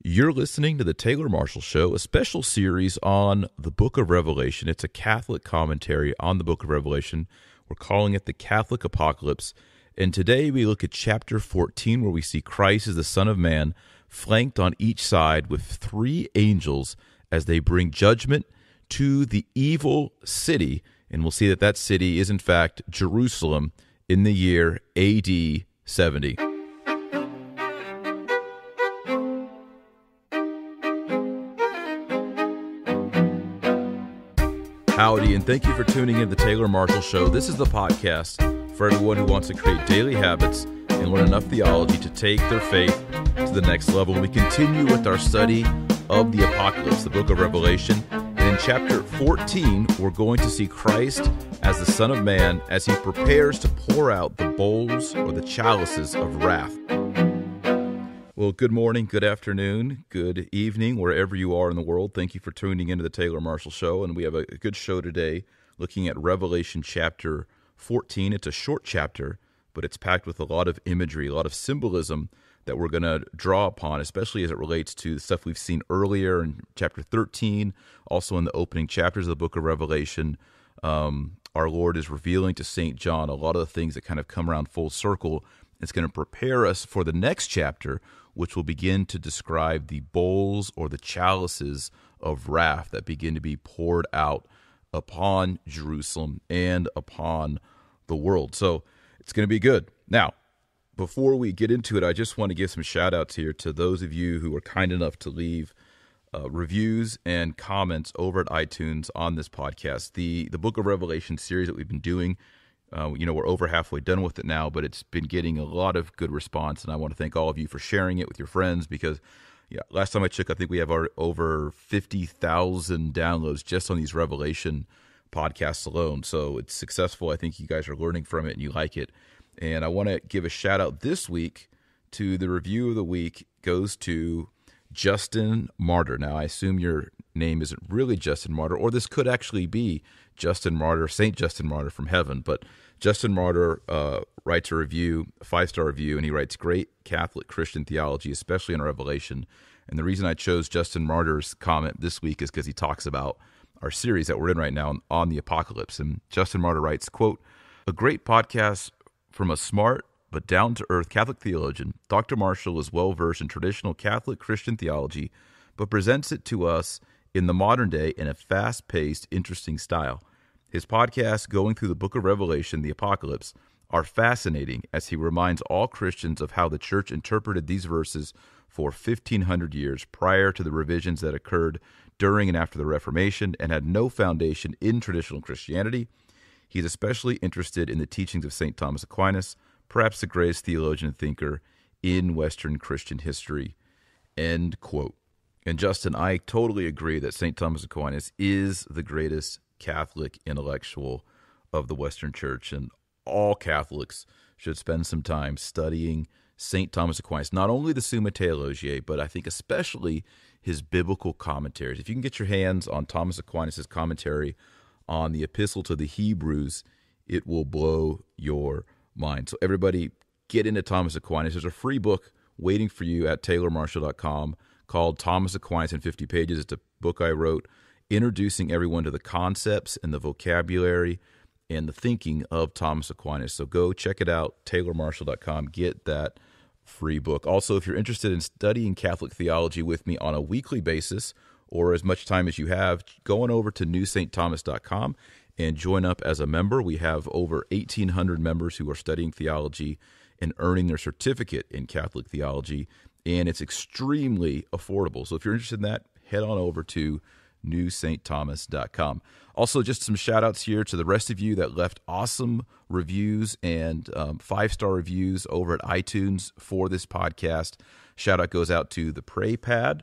You're listening to the Taylor Marshall Show, a special series on the Book of Revelation. It's a Catholic commentary on the Book of Revelation. We're calling it the Catholic Apocalypse. And today we look at chapter 14, where we see Christ as the Son of Man, flanked on each side with three angels as they bring judgment to the evil city. And we'll see that that city is, in fact, Jerusalem in the year AD 70. Howdy, and thank you for tuning in to the Taylor Marshall Show. This is the podcast for everyone who wants to create daily habits and learn enough theology to take their faith to the next level. We continue with our study of the Apocalypse, the book of Revelation. And in chapter 14, we're going to see Christ as the Son of Man as he prepares to pour out the bowls or the chalices of wrath. Well, good morning, good afternoon, good evening, wherever you are in the world. Thank you for tuning into the Taylor Marshall Show. And we have a good show today looking at Revelation chapter 14. It's a short chapter, but it's packed with a lot of imagery, a lot of symbolism that we're going to draw upon, especially as it relates to the stuff we've seen earlier in chapter 13, also in the opening chapters of the book of Revelation. Our Lord is revealing to St. John a lot of the things that kind of come around full circle. It's going to prepare us for the next chapter, which will begin to describe the bowls or the chalices of wrath that begin to be poured out upon Jerusalem and upon the world. So it's going to be good. Now, before we get into it, I just want to give some shout outs here to those of you who are kind enough to leave reviews and comments over at iTunes on this podcast. The Book of Revelation series that we've been doing, we're over halfway done with it now, but it's been getting a lot of good response, and I want to thank all of you for sharing it with your friends because, last time I checked, I think we have over 50,000 downloads just on these Revelation podcasts alone, so it's successful. I think you guys are learning from it and you like it, and I want to give a shout-out this week to the review of the week goes to Justin Martyr. Now, I assume your name isn't really Justin Martyr, or this could actually be Justin Martyr, St. Justin Martyr from heaven, but Justin Martyr writes a review, a 5-star review, and he writes, "Great Catholic Christian theology, especially in Revelation." And the reason I chose Justin Martyr's comment this week is because he talks about our series that we're in right now on the Apocalypse. And Justin Martyr writes, quote, "A great podcast from a smart but down-to-earth Catholic theologian. Dr. Marshall is well-versed in traditional Catholic Christian theology, but presents it to us in the modern day in a fast-paced, interesting style. His podcasts going through the book of Revelation, the Apocalypse, are fascinating as he reminds all Christians of how the Church interpreted these verses for 1,500 years prior to the revisions that occurred during and after the Reformation and had no foundation in traditional Christianity. He's especially interested in the teachings of St. Thomas Aquinas, perhaps the greatest theologian and thinker in Western Christian history," end quote. And Justin, I totally agree that St. Thomas Aquinas is the greatest Catholic intellectual of the Western Church, and all Catholics should spend some time studying St. Thomas Aquinas, not only the Summa Theologiae, but I think especially his biblical commentaries. If you can get your hands on Thomas Aquinas' commentary on the Epistle to the Hebrews, it will blow your mind. So everybody get into Thomas Aquinas. There's a free book waiting for you at taylormarshall.com called Thomas Aquinas in 50 Pages. It's a book I wrote introducing everyone to the concepts and the vocabulary and the thinking of Thomas Aquinas. So go check it out, taylormarshall.com. Get that free book. Also, if you're interested in studying Catholic theology with me on a weekly basis or as much time as you have, go on over to newstthomas.com and join up as a member. We have over 1,800 members who are studying theology and earning their certificate in Catholic theology, and it's extremely affordable. So if you're interested in that, head on over to newstthomas.com. Also, just some shout-outs here to the rest of you that left awesome reviews and 5-star reviews over at iTunes for this podcast. Shout-out goes out to the Pray Pad,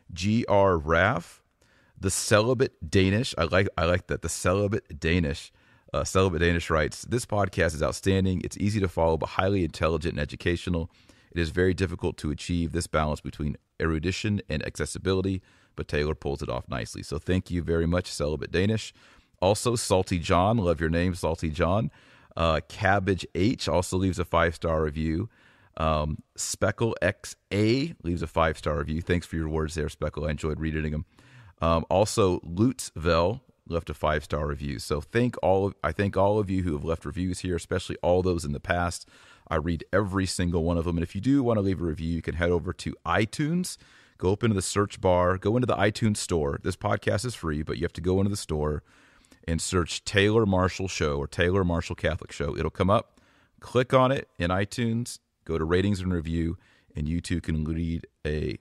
GR Raff, the Celibate Danish. I like that. The Celibate Danish. Celibate Danish writes, "This podcast is outstanding. It's easy to follow, but highly intelligent and educational. It is very difficult to achieve this balance between erudition and accessibility, but Taylor pulls it off nicely." So thank you very much, Celibate Danish. Also, Salty John. Love your name, Salty John. Cabbage H also leaves a 5-star review. Speckle XA leaves a 5-star review. Thanks for your words there, Speckle. I enjoyed reading them. Also, Lutzvel left a 5-star review. So I thank all of you who have left reviews here, especially all those in the past. I read every single one of them. And if you do want to leave a review, you can head over to iTunes, go up into the search bar, go into the iTunes store. This podcast is free, but you have to go into the store and search Taylor Marshall Show or Taylor Marshall Catholic Show. It'll come up. Click on it in iTunes, go to ratings and review, and you too can leave a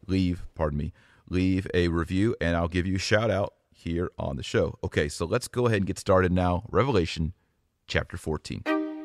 review, and I'll give you a shout out here on the show. Okay, so let's go ahead and get started now. Revelation chapter 14.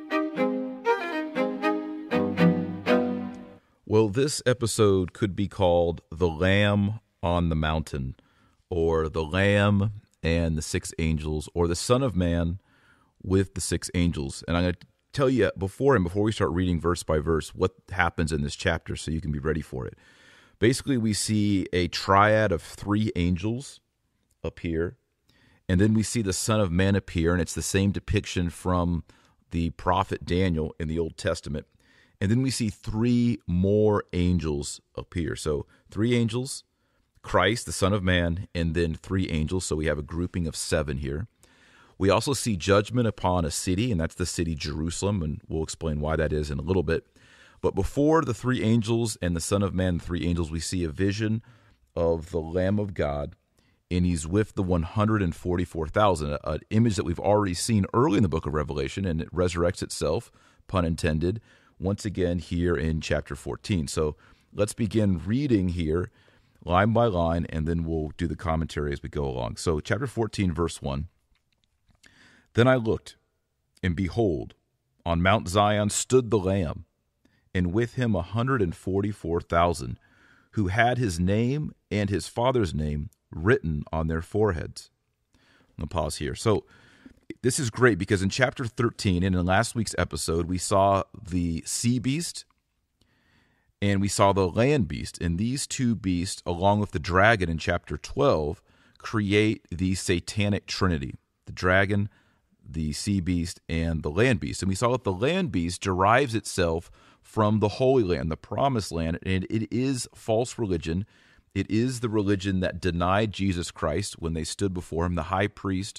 Well, this episode could be called The Lamb on the Mountain, or The Lamb and the 6 Angels, or The Son of Man with the 6 Angels. And I'm going to tell you before we start reading verse by verse what happens in this chapter so you can be ready for it. Basically, we see a triad of 3 angels appear, and then we see the Son of Man appear, and it's the same depiction from the prophet Daniel in the Old Testament. And then we see 3 more angels appear. So 3 angels, Christ, the Son of Man, and then 3 angels. So we have a grouping of 7 here. We also see judgment upon a city, and that's the city Jerusalem, and we'll explain why that is in a little bit. But before the 3 angels and the Son of Man, the 3 angels, we see a vision of the Lamb of God, and he's with the 144,000, an image that we've already seen early in the book of Revelation, and it resurrects itself, pun intended, once again here in chapter 14. So let's begin reading here line by line, and then we'll do the commentary as we go along. So chapter 14, verse 1. Then I looked, and behold, on Mount Zion stood the Lamb, and with him 144,000, who had his name and his father's name written on their foreheads. I'm going to pause here. So this is great because in chapter 13, and in last week's episode, we saw the sea beast and we saw the land beast. And these 2 beasts, along with the dragon in chapter 12, create the satanic trinity. The dragon, the sea beast, and the land beast. And we saw that the land beast derives itself from the Holy Land, the Promised Land, and it is false religion. It is the religion that denied Jesus Christ when they stood before him, the high priest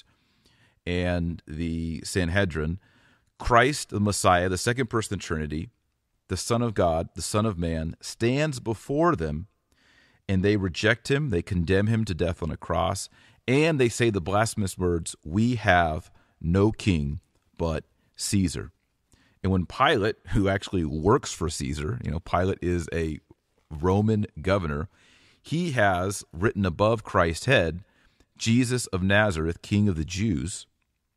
and the Sanhedrin. Christ, the Messiah, the second person of the Trinity, the Son of God, the Son of Man, stands before them, and they reject him, they condemn him to death on a cross, and they say the blasphemous words, "We have no king but Caesar." And when Pilate, who actually works for Caesar, Pilate is a Roman governor, he has written above Christ's head, Jesus of Nazareth, King of the Jews.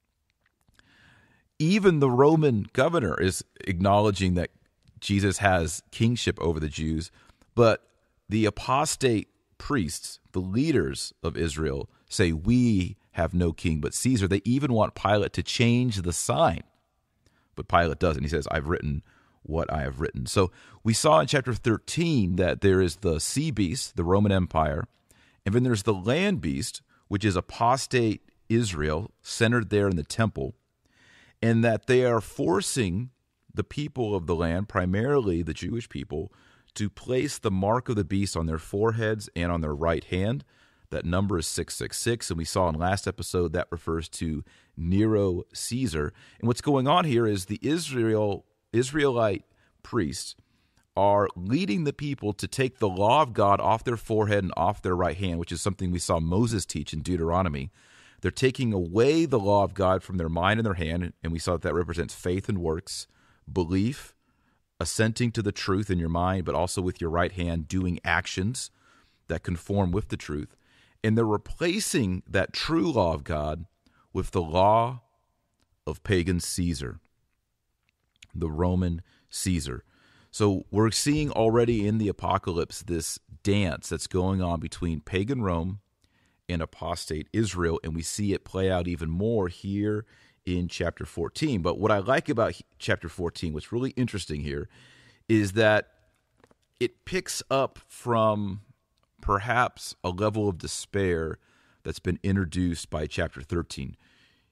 Even the Roman governor is acknowledging that Jesus has kingship over the Jews, but the apostate priests, the leaders of Israel, say, "We have no king but Caesar." They even want Pilate to change the sign. But Pilate doesn't. He says, "I've written what I have written." So we saw in chapter 13 that there is the sea beast, the Roman Empire, and then there's the land beast, which is apostate Israel, centered there in the temple, and that they are forcing the people of the land, primarily the Jewish people, to place the mark of the beast on their foreheads and on their right hand. That number is 666, and we saw in last episode that refers to Nero Caesar. And what's going on here is the Israelite priests are leading the people to take the law of God off their forehead and off their right hand, which is something we saw Moses teach in Deuteronomy. They're taking away the law of God from their mind and their hand, and we saw that represents faith and works, belief, assenting to the truth in your mind, but also with your right hand doing actions that conform with the truth. And they're replacing that true law of God with the law of pagan Caesar, the Roman Caesar. So we're seeing already in the apocalypse this dance that's going on between pagan Rome and apostate Israel, and we see it play out even more here in chapter 14. But what I like about chapter 14, what's really interesting here, is that it picks up from perhaps a level of despair that's been introduced by chapter 13.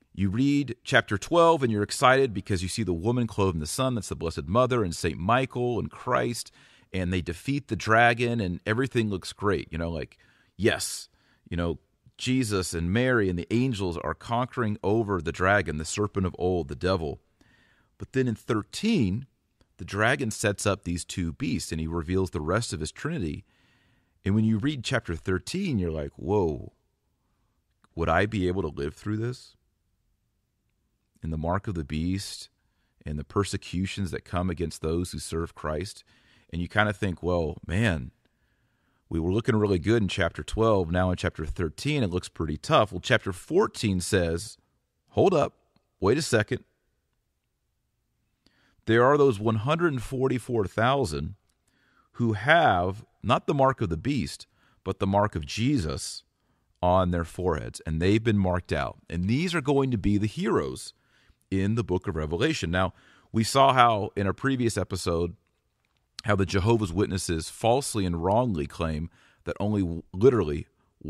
You read chapter 12 and you're excited because you see the woman clothed in the sun, that's the Blessed Mother, and St. Michael and Christ, and they defeat the dragon and everything looks great. Like, yes, Jesus and Mary and the angels are conquering over the dragon, the serpent of old, the devil. But then in 13, the dragon sets up these two beasts and he reveals the rest of his Trinity. And when you read chapter 13, you're like, whoa, would I be able to live through this? And the mark of the beast and the persecutions that come against those who serve Christ. And you kind of think, well, man, we were looking really good in chapter 12. Now in chapter 13, it looks pretty tough. Well, chapter 14 says, hold up, wait a second. There are those 144,000 who have not the mark of the beast, but the mark of Jesus on their foreheads. And they've been marked out. And these are going to be the heroes in the book of Revelation. Now, we saw how in a previous episode, how the Jehovah's Witnesses falsely and wrongly claim that only literally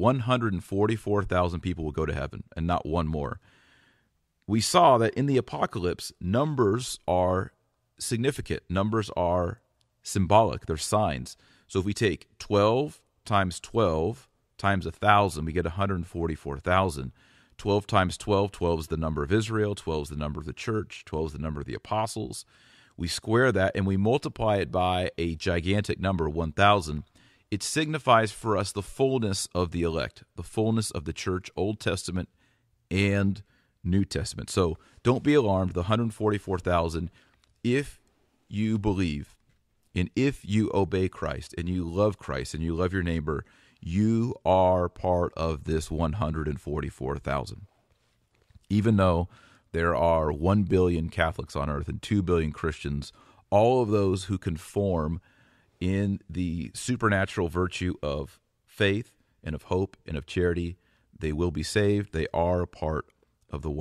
144,000 people will go to heaven and not one more. We saw that in the apocalypse, numbers are significant. Numbers are symbolic. They're signs. So if we take 12 times 12 times 1,000, we get 144,000. 12 times 12, 12 is the number of Israel, 12 is the number of the church, 12 is the number of the apostles. We square that and we multiply it by a gigantic number, 1,000. It signifies for us the fullness of the elect, the fullness of the church, Old Testament and New Testament. So don't be alarmed, the 144,000, if you believe and if you obey Christ and you love Christ and you love your neighbor, you are part of this 144,000. Even though there are 1 billion Catholics on earth and 2 billion Christians, all of those who conform in the supernatural virtue of faith and of hope and of charity, they will be saved. They are a part of the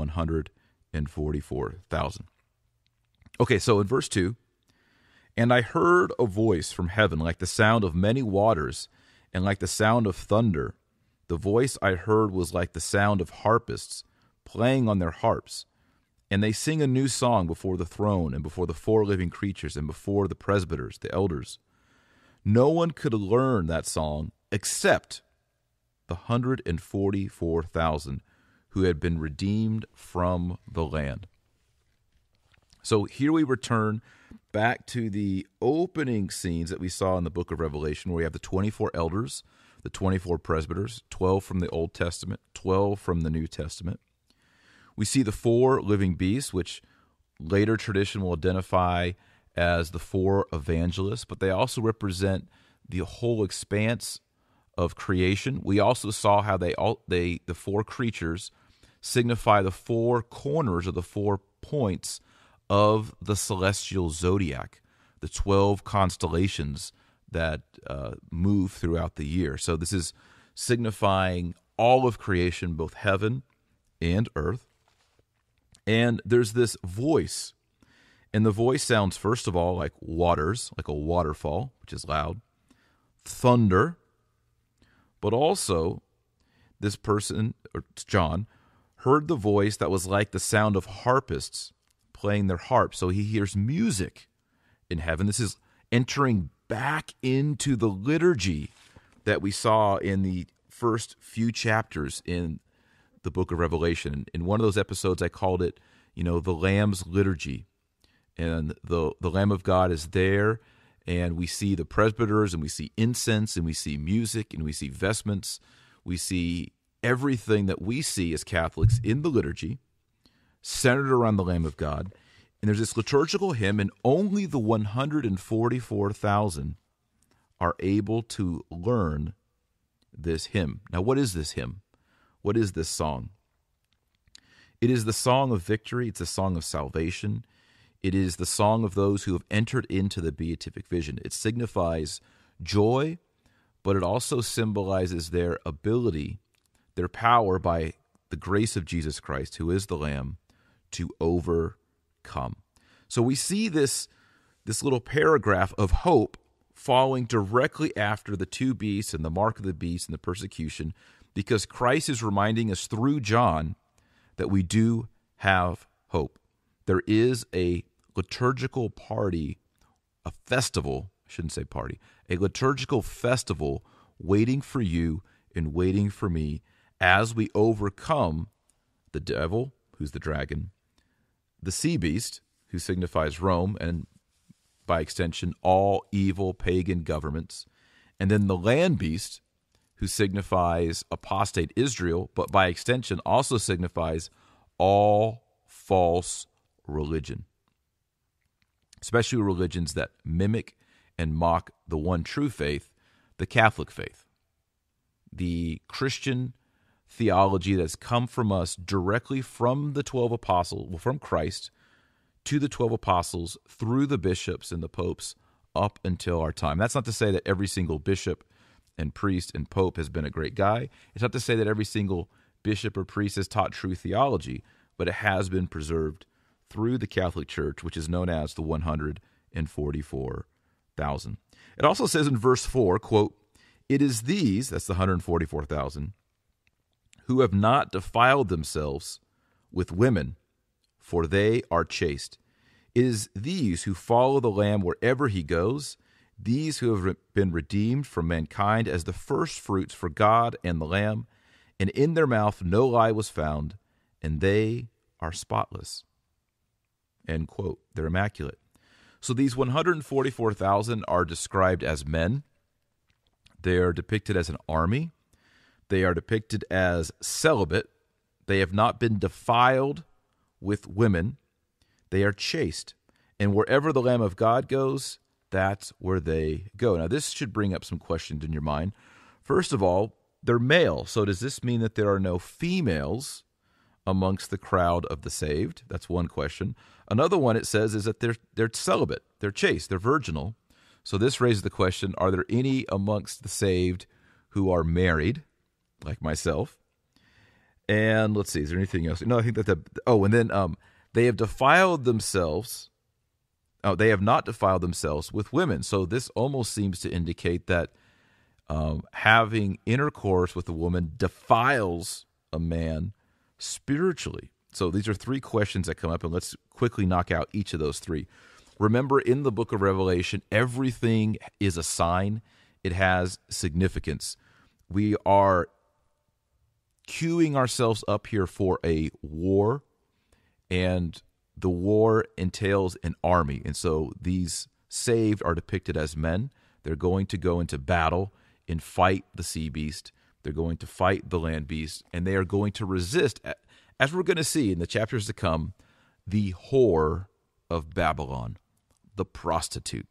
144,000. Okay, so in verse 2, and I heard a voice from heaven like the sound of many waters, and like the sound of thunder. The voice I heard was like the sound of harpists playing on their harps. And they sing a new song before the throne and before the four living creatures and before the presbyters, the elders. No one could learn that song except the 144,000 who had been redeemed from the land. So here we return back to the opening scenes that we saw in the book of Revelation, where we have the 24 elders, the 24 presbyters, 12 from the Old Testament, 12 from the New Testament. We see the 4 living beasts, which later tradition will identify as the 4 evangelists, but they also represent the whole expanse of creation. We also saw how the 4 creatures signify the 4 corners of the 4 points of the celestial zodiac, the 12 constellations that move throughout the year. So this is signifying all of creation, both heaven and earth. And there's this voice, and the voice sounds, first of all, like waters, like a waterfall, which is loud, thunder, but also this person, or John, heard the voice that was like the sound of harpists playing their harps. So he hears music in heaven. This is entering back into the liturgy that we saw in the first few chapters in the book of Revelation. In one of those episodes, I called it, the Lamb's liturgy. And the Lamb of God is there, and we see the presbyters, and we see incense, and we see music, and we see vestments. We see everything that we see as Catholics in the liturgy, centered around the Lamb of God. And there's this liturgical hymn, and only the 144,000 are able to learn this hymn. Now, what is this hymn? What is this song? It is the song of victory. It's a song of salvation. It is the song of those who have entered into the beatific vision. It signifies joy, but it also symbolizes their ability, their power by the grace of Jesus Christ, who is the Lamb, to overcome. So we see this little paragraph of hope following directly after the 2 beasts and the mark of the beast and the persecution, because Christ is reminding us through John that we do have hope. There is a liturgical party, a festival, I shouldn't say party, a liturgical festival waiting for you and waiting for me as we overcome the devil, who's the dragon, the sea beast, who signifies Rome, and by extension, all evil pagan governments, and then the land beast, who signifies apostate Israel, but by extension also signifies all false religion, especially religions that mimic and mock the one true faith, the Catholic faith. The Christian theology that's come from us directly from the 12 apostles, well, from Christ to the 12 apostles, through the bishops and the popes up until our time. That's not to say that every single bishop and priest and pope has been a great guy. It's not to say that every single bishop or priest has taught true theology, but it has been preserved through the Catholic Church, which is known as the 144,000. It also says in verse 4, quote, "It is these," that's the 144,000, "who have not defiled themselves with women, for they are chaste. It is these who follow the Lamb wherever he goes, these who have been redeemed from mankind as the first fruits for God and the Lamb, and in their mouth no lie was found, and they are spotless." End quote. They're immaculate. So these 144,000 are described as men. They are depicted as an army. They are depicted as celibate. They have not been defiled with women. They are chaste. And wherever the Lamb of God goes, that's where they go. Now, this should bring up some questions in your mind. First of all, they're male. So does this mean that there are no females amongst the crowd of the saved? That's one question. Another one it says is that they're celibate. They're chaste. They're virginal. So this raises the question, are there any amongst the saved who are married, like myself? And let's see, is there anything else? No, I think that they have defiled themselves. Oh, they have not defiled themselves with women. So this almost seems to indicate that having intercourse with a woman defiles a man spiritually. So these are three questions that come up, and let's quickly knock out each of those three. Remember, in the book of Revelation, everything is a sign. It has significance. We are queuing ourselves up here for a war, and the war entails an army. And so these saved are depicted as men. They're going to go into battle and fight the sea beast. They're going to fight the land beast, and they are going to resist, as we're going to see in the chapters to come, the whore of Babylon, the prostitute.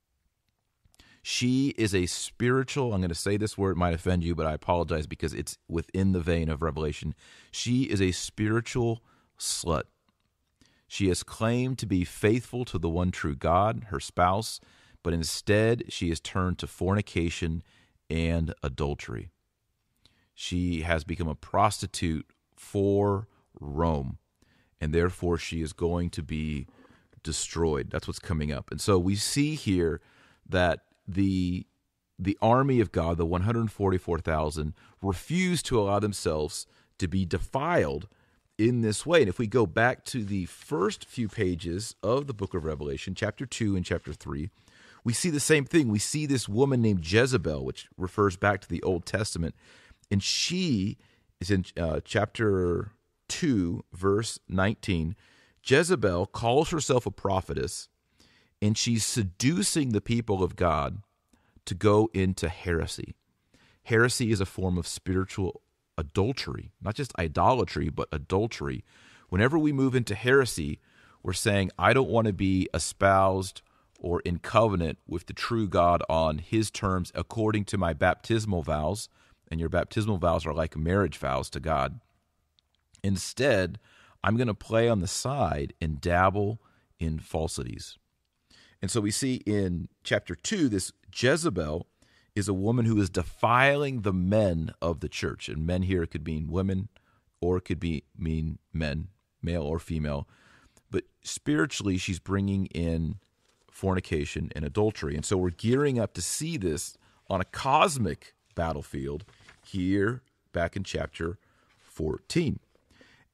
She is a spiritual, I'm going to say this word, it might offend you, but I apologize because it's within the vein of Revelation. She is a spiritual slut. She has claimed to be faithful to the one true God, her spouse, but instead she has turned to fornication and adultery. She has become a prostitute for Rome, and therefore she is going to be destroyed. That's what's coming up. And so we see here that the army of God, the 144,000, refuse to allow themselves to be defiled in this way. And if we go back to the first few pages of the book of Revelation, chapter 2 and chapter 3, we see the same thing. We see this woman named Jezebel, which refers back to the Old Testament, and she is in chapter 2, verse 19. Jezebel calls herself a prophetess, and she's seducing the people of God to go into heresy. Heresy is a form of spiritual adultery, not just idolatry, but adultery. Whenever we move into heresy, we're saying, I don't want to be espoused or in covenant with the true God on his terms according to my baptismal vows, and your baptismal vows are like marriage vows to God. Instead, I'm going to play on the side and dabble in falsities. And so we see in chapter 2, this Jezebel is a woman who is defiling the men of the church. And men here could mean women, or it could mean men, male or female. But spiritually, she's bringing in fornication and adultery. And so we're gearing up to see this on a cosmic battlefield here back in chapter 14.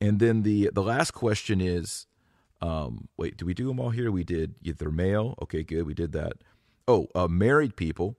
And then the last question is, wait, did we do them all here? We did either male. Okay, good. We did that. Oh, married people.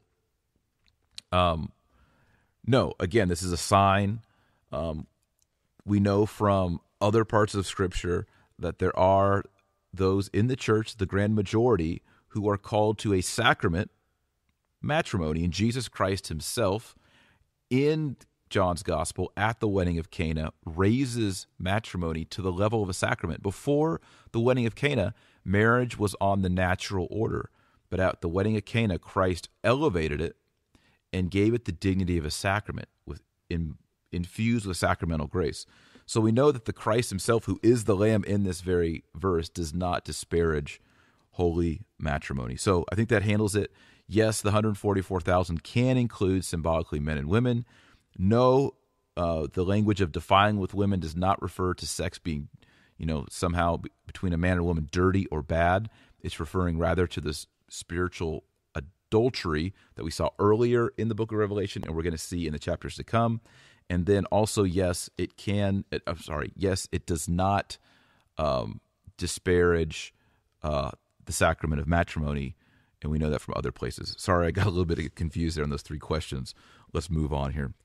No, again, this is a sign. We know from other parts of Scripture that there are those in the church, the grand majority, who are called to a sacrament, matrimony, and Jesus Christ himself in John's gospel at the wedding of Cana raises matrimony to the level of a sacrament. Before the wedding of Cana, marriage was on the natural order, but at the wedding of Cana, Christ elevated it and gave it the dignity of a sacrament, infused with sacramental grace. So we know that the Christ himself, who is the Lamb in this very verse, does not disparage holy matrimony. So I think that handles it. Yes, the 144,000 can include symbolically men and women. No, the language of defiling with women does not refer to sex being, somehow between a man and a woman dirty or bad. It's referring rather to this spiritual adultery that we saw earlier in the book of Revelation and we're going to see in the chapters to come. And then also, yes, it does not disparage the sacrament of matrimony, and we know that from other places. Sorry, I got a little bit confused there on those three questions. Let's move on here.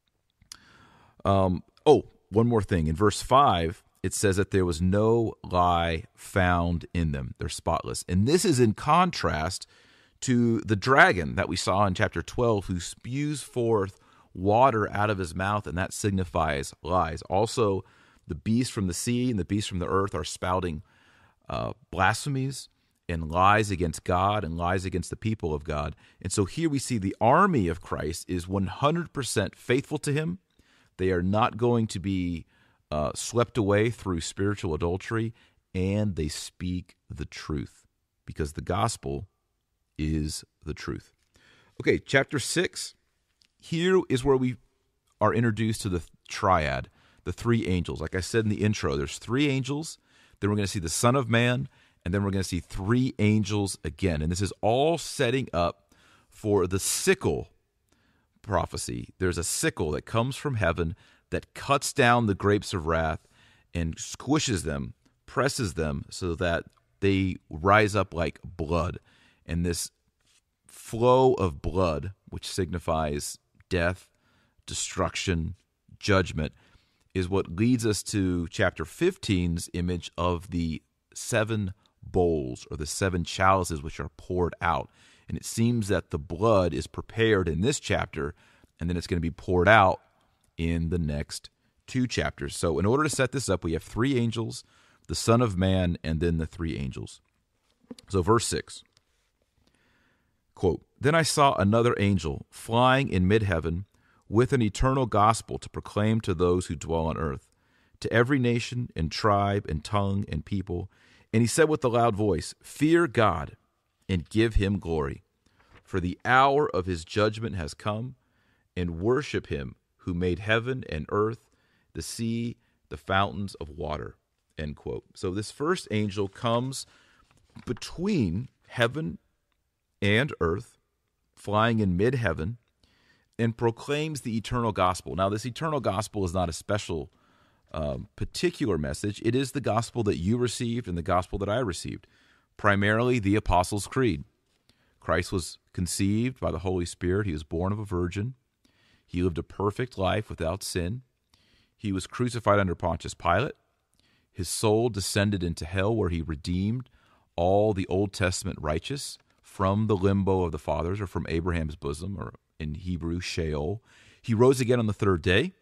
One more thing. In verse 5, it says that there was no lie found in them. They're spotless. And this is in contrast to the dragon that we saw in chapter 12, who spews forth water out of his mouth, and that signifies lies. Also, the beast from the sea and the beast from the earth are spouting blasphemies and lies against God and lies against the people of God. And so here we see the army of Christ is 100% faithful to him. They are not going to be swept away through spiritual adultery, and they speak the truth because the gospel is the truth. Okay, chapter 6. Here is where we are introduced to the triad, the three angels. Like I said in the intro, there's three angels. Then we're going to see the Son of Man, and then we're going to see three angels again. And this is all setting up for the sickle prophecy. There's a sickle that comes from heaven that cuts down the grapes of wrath and squishes them, presses them so that they rise up like blood. And this flow of blood, which signifies death, destruction, judgment, is what leads us to chapter 15's image of the 7 bowls or the 7 chalices which are poured out. And it seems that the blood is prepared in this chapter, and then it's going to be poured out in the next 2 chapters. So in order to set this up, we have 3 angels, the Son of Man, and then the 3 angels. So verse 6. Quote, "Then I saw another angel flying in mid-heaven with an eternal gospel to proclaim to those who dwell on earth, to every nation and tribe and tongue and people. And he said with a loud voice, 'Fear God and give him glory, for the hour of his judgment has come, and worship him who made heaven and earth, the sea, the fountains of water.'" End quote. So this first angel comes between heaven and earth, flying in mid-heaven, and proclaims the eternal gospel. Now, this eternal gospel is not a special, particular message. It is the gospel that you received and the gospel that I received, primarily the Apostles' Creed. Christ was conceived by the Holy Spirit. He was born of a virgin. He lived a perfect life without sin. He was crucified under Pontius Pilate. His soul descended into hell, where he redeemed all the Old Testament righteous from the limbo of the fathers, or from Abraham's bosom, or in Hebrew, Sheol. He rose again on the 3rd day.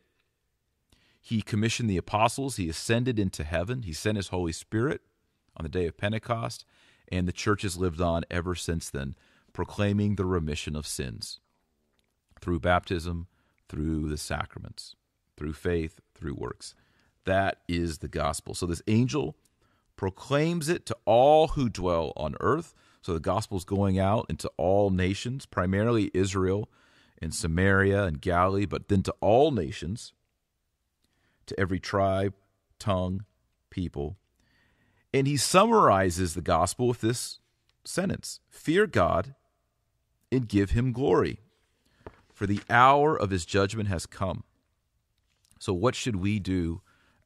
He commissioned the apostles. He ascended into heaven. He sent his Holy Spirit on the day of Pentecost, and the church has lived on ever since then, proclaiming the remission of sins through baptism, through the sacraments, through faith, through works. That is the gospel. So this angel proclaims it to all who dwell on earth. So the gospel is going out into all nations, primarily Israel and Samaria and Galilee, but then to all nations, to every tribe, tongue, people. And he summarizes the gospel with this sentence: "Fear God and give him glory, for the hour of his judgment has come." So what should we do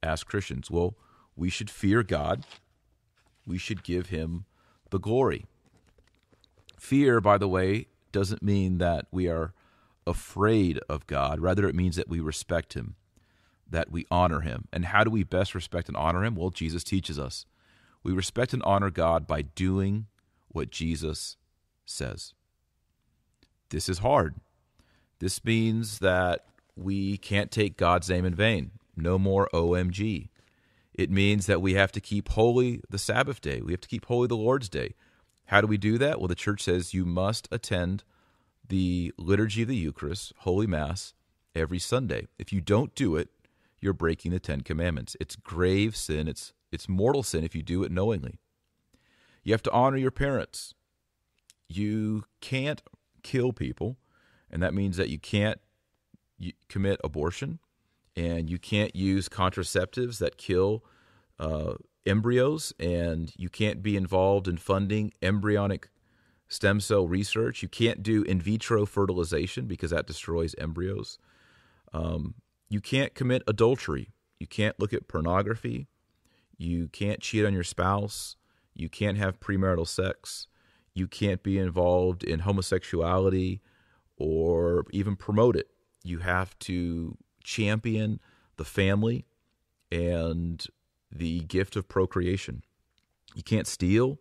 as Christians? Well, we should fear God. We should give him the glory. Fear, by the way, doesn't mean that we are afraid of God. Rather, it means that we respect him, that we honor him. And how do we best respect and honor him? Well, Jesus teaches us. We respect and honor God by doing what Jesus says. This is hard. This means that we can't take God's name in vain. No more OMG. It means that we have to keep holy the Sabbath day. We have to keep holy the Lord's Day. How do we do that? Well, the church says you must attend the liturgy of the Eucharist, Holy Mass, every Sunday. If you don't do it, you're breaking the Ten Commandments. It's grave sin. It's mortal sin if you do it knowingly. You have to honor your parents. You can't kill people, and that means that you can't commit abortion, and you can't use contraceptives that kill embryos, and you can't be involved in funding embryonic stem cell research. You can't do in vitro fertilization because that destroys embryos. You can't commit adultery. You can't look at pornography. You can't cheat on your spouse. You can't have premarital sex. You can't be involved in homosexuality or even promote it. You have to champion the family and the gift of procreation. You can't steal.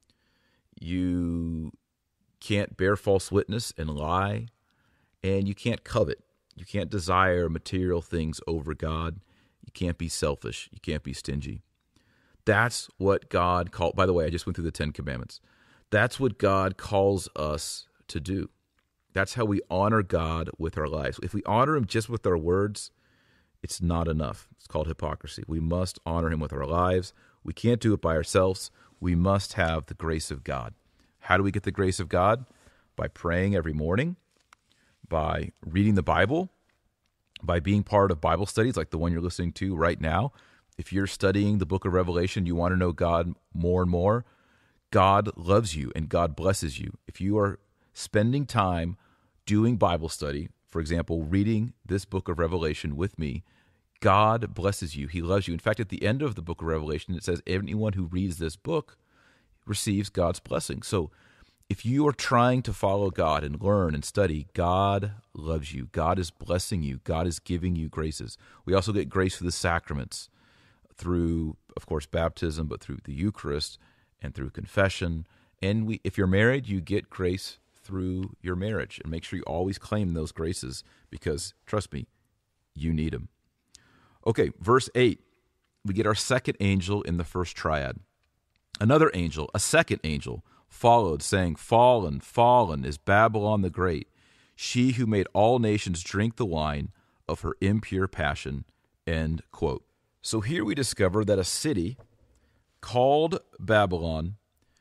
You can't bear false witness and lie. And you can't covet. You can't desire material things over God. You can't be selfish. You can't be stingy. That's what God called. By the way, I just went through the Ten Commandments. That's what God calls us to do. That's how we honor God with our lives. If we honor him just with our words, it's not enough. It's called hypocrisy. We must honor him with our lives. We can't do it by ourselves. We must have the grace of God. How do we get the grace of God? By praying every morning, by reading the Bible, by being part of Bible studies like the one you're listening to right now. If you're studying the book of Revelation, you want to know God more and more, God loves you and God blesses you. If you are spending time doing Bible study, for example, reading this book of Revelation with me, God blesses you. He loves you. In fact, at the end of the book of Revelation, it says anyone who reads this book receives God's blessing. So if you are trying to follow God and learn and study, God loves you. God is blessing you. God is giving you graces. We also get grace through the sacraments, through, of course, baptism, but through the Eucharist and through confession. And if you're married, you get grace through your marriage. And make sure you always claim those graces because, trust me, you need them. Okay, verse 8, we get our second angel in the first triad. Another angel, a second angel, followed, saying, "Fallen, fallen is Babylon the Great, she who made all nations drink the wine of her impure passion." End quote. So here we discover that a city called Babylon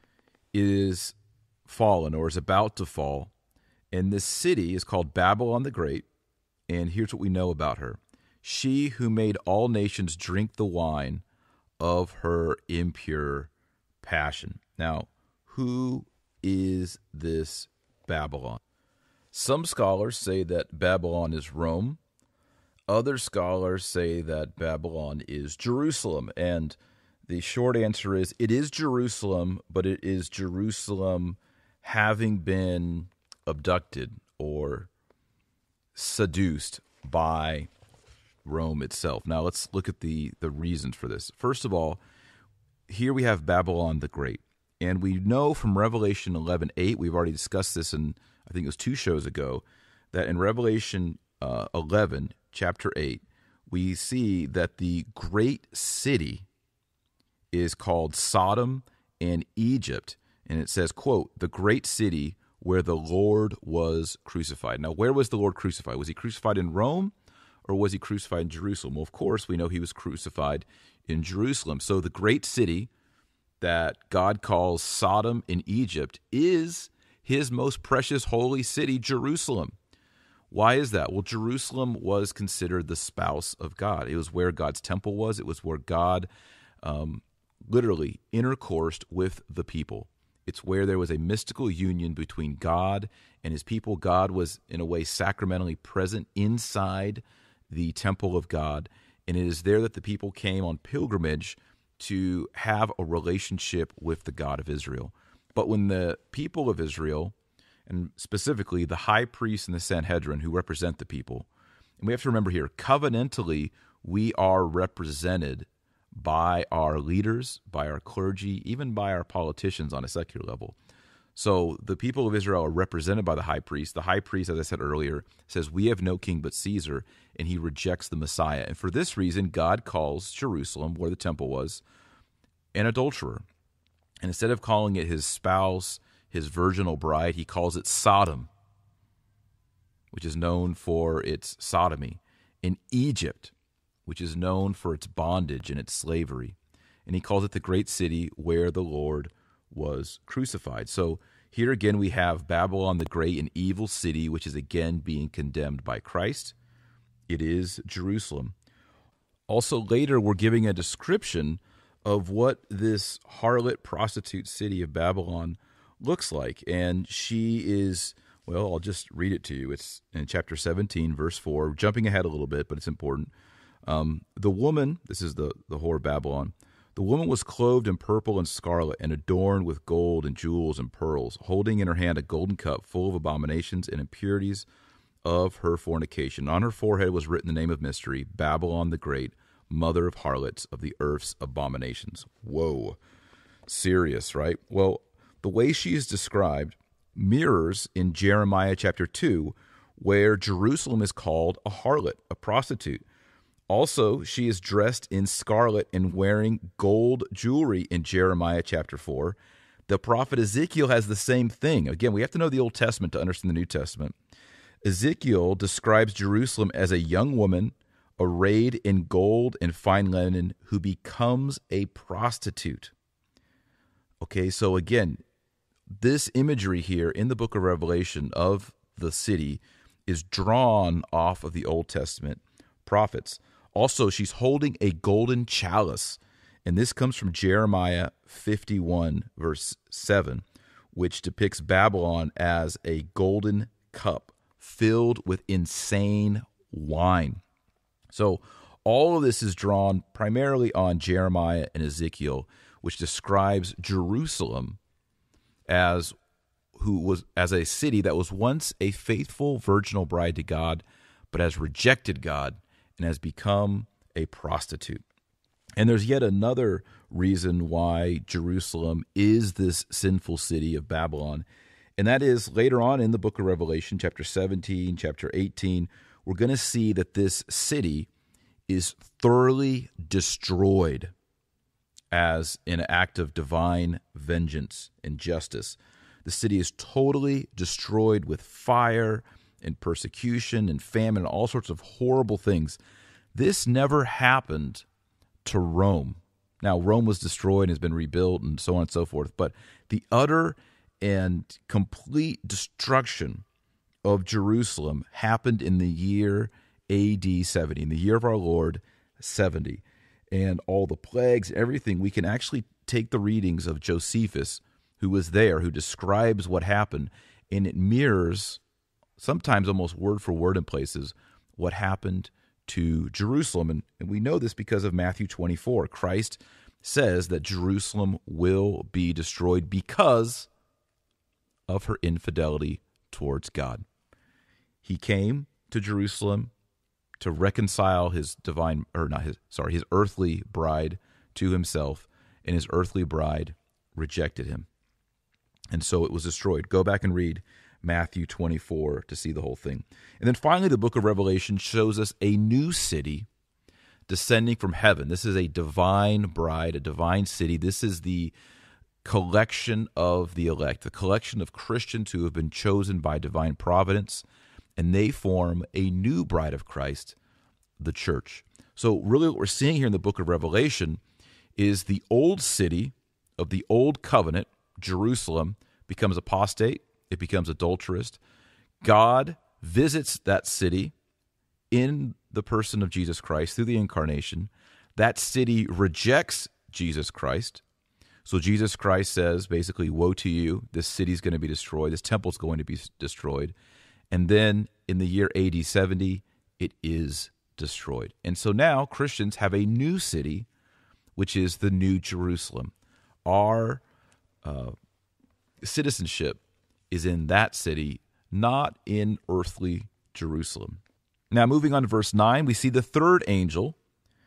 is fallen or is about to fall. And this city is called Babylon the Great. And here's what we know about her. She who made all nations drink the wine of her impure passion. Now, who is this Babylon? Some scholars say that Babylon is Rome. Other scholars say that Babylon is Jerusalem. And the short answer is it is Jerusalem, but it is Jerusalem having been abducted or seduced by Rome itself. Now let's look at the reasons for this. First of all, here we have Babylon the Great. And we know from Revelation 11:8, we've already discussed this in, I think it was 2 shows ago, that in Revelation 11, chapter 8, we see that the great city is called Sodom and Egypt. And it says, quote, "the great city where the Lord was crucified." Now, where was the Lord crucified? Was he crucified in Rome or was he crucified in Jerusalem? Well, of course, we know he was crucified in Jerusalem. So the great city that God calls Sodom in Egypt is his most precious holy city, Jerusalem. Why is that? Well, Jerusalem was considered the spouse of God. It was where God's temple was. It was where God literally intercoursed with the people. It's where there was a mystical union between God and his people. God was, in a way, sacramentally present inside the temple of God. and it is there that the people came on pilgrimage to have a relationship with the God of Israel. But when the people of Israel, and specifically the high priest and the Sanhedrin who represent the people, and we have to remember here, covenantally, we are represented by our leaders, by our clergy, even by our politicians on a secular level. So the people of Israel are represented by the high priest. The high priest, as I said earlier, says, "We have no king but Caesar," and he rejects the Messiah. And for this reason, God calls Jerusalem, where the temple was, an adulterer. And instead of calling it his spouse, his virginal bride, he calls it Sodom, which is known for its sodomy. In Egypt, which is known for its bondage and its slavery. And he calls it the great city where the Lord was crucified. So here again we have Babylon the great, an evil city, which is again being condemned by Christ. It is Jerusalem. Also later we're giving a description of what this harlot prostitute city of Babylon looks like. And she is, well, I'll just read it to you. It's in chapter 17, verse 4, jumping ahead a little bit, but it's important. The woman, this is the whore of Babylon, the woman was clothed in purple and scarlet and adorned with gold and jewels and pearls, holding in her hand a golden cup full of abominations and impurities of her fornication. On her forehead was written the name of mystery, Babylon the Great, mother of harlots, of the earth's abominations. Whoa. Serious, right? Well, the way she is described mirrors in Jeremiah chapter 2, where Jerusalem is called a harlot, a prostitute. Also, she is dressed in scarlet and wearing gold jewelry in Jeremiah chapter 4. The prophet Ezekiel has the same thing. Again, we have to know the Old Testament to understand the New Testament. Ezekiel describes Jerusalem as a young woman arrayed in gold and fine linen who becomes a prostitute. Okay, so again, this imagery here in the book of Revelation of the city is drawn off of the Old Testament prophets. Also, she's holding a golden chalice, and this comes from Jeremiah 51, verse 7, which depicts Babylon as a golden cup filled with insane wine. So all of this is drawn primarily on Jeremiah and Ezekiel, which describes Jerusalem as a city that was once a faithful virginal bride to God, but has rejected God and has become a prostitute. And there's yet another reason why Jerusalem is this sinful city of Babylon, and that is later on in the book of Revelation, chapter 17, chapter 18, we're going to see that this city is thoroughly destroyed as an act of divine vengeance and justice. The city is totally destroyed with fire and persecution and famine and all sorts of horrible things. This never happened to Rome. Now, Rome was destroyed and has been rebuilt and so on and so forth, but the utter and complete destruction of Jerusalem happened in the year AD 70, in the year of our Lord 70. And all the plagues, everything, we can actually take the readings of Josephus, who was there, who describes what happened, and it mirrors, sometimes almost word for word in places, what happened to Jerusalem. And we know this because of Matthew 24. Christ says that Jerusalem will be destroyed because of her infidelity towards God. He came to Jerusalem to reconcile his his earthly bride to himself, and his earthly bride rejected him. And so it was destroyed. Go back and read Matthew 24 to see the whole thing. And then finally, the book of Revelation shows us a new city descending from heaven. This is a divine bride, a divine city. This is the collection of the elect, the collection of Christians who have been chosen by divine providence, and they form a new bride of Christ, the church. So really what we're seeing here in the book of Revelation is the old city of the old covenant, Jerusalem, becomes apostate, it becomes adulterous. God visits that city in the person of Jesus Christ through the incarnation. That city rejects Jesus Christ. So Jesus Christ says, basically, woe to you, this city's going to be destroyed, this temple's going to be destroyed. And then in the year AD 70, it is destroyed. And so now Christians have a new city, which is the New Jerusalem. Our citizenship is in that city, not in earthly Jerusalem. Now, moving on to verse 9, we see the third angel,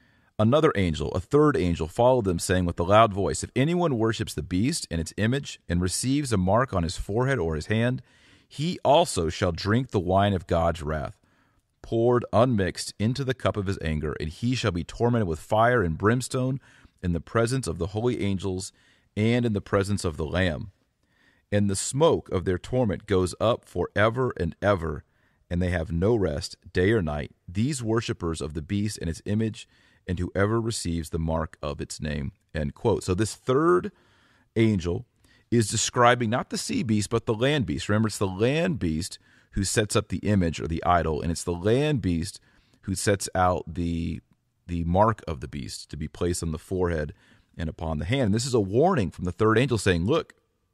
a third angel, followed them, saying with a loud voice, "If anyone worships the beast and its image and receives a mark on his forehead or his hand, he also shall drink the wine of God's wrath, poured unmixed into the cup of his anger, and he shall be tormented with fire and brimstone in the presence of the holy angels and in the presence of the Lamb. And the smoke of their torment goes up forever and ever, and they have no rest day or night, these worshipers of the beast and its image, and whoever receives the mark of its name." End quote. So this third angel is describing not the sea beast, but the land beast. Remember, it's the land beast who sets up the image or the idol, and it's the land beast who sets out the mark of the beast to be placed on the forehead and upon the hand. And this is a warning from the third angel saying, look,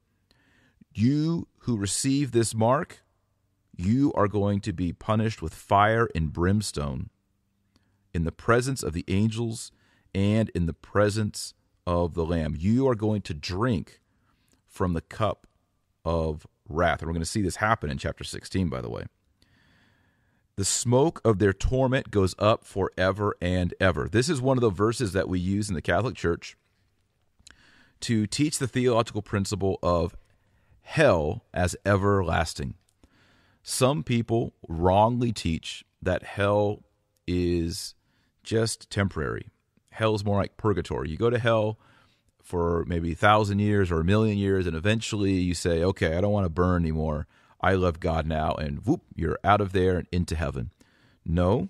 you who receive this mark, you are going to be punished with fire and brimstone in the presence of the angels and in the presence of the Lamb. You are going to drink from the cup of wrath. And we're going to see this happen in chapter 16, by the way. The smoke of their torment goes up forever and ever. This is one of the verses that we use in the Catholic Church to teach the theological principle of hell as everlasting. Some people wrongly teach that hell is just temporary. Hell is more like purgatory. You go to hell for maybe 1,000 years or 1,000,000 years, and eventually you say, okay, I don't want to burn anymore. I love God now, and whoop, you're out of there and into heaven. No,